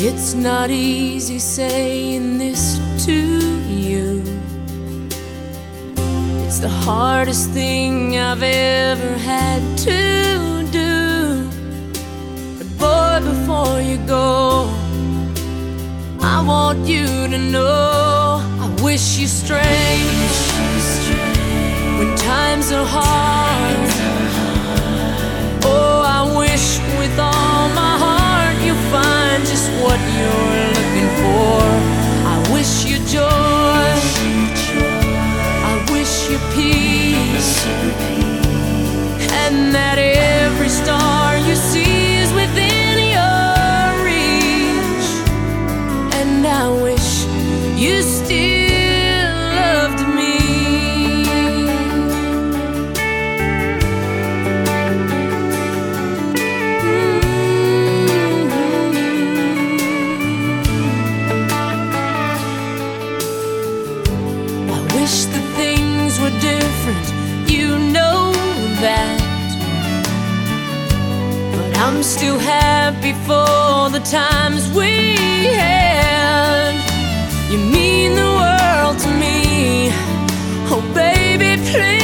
It's not easy saying this to you. It's the hardest thing I've ever had to do. But boy, before you go, I want you to know I wish you strength when times are hard. Oh, I wish with all my heart you find just what you're looking for. I wish you joy, I wish you peace, and that every star you see is within your reach. And I wish you still loved me. Wish that things were different, you know that. But I'm still happy for the times we had. You mean the world to me. Oh baby, please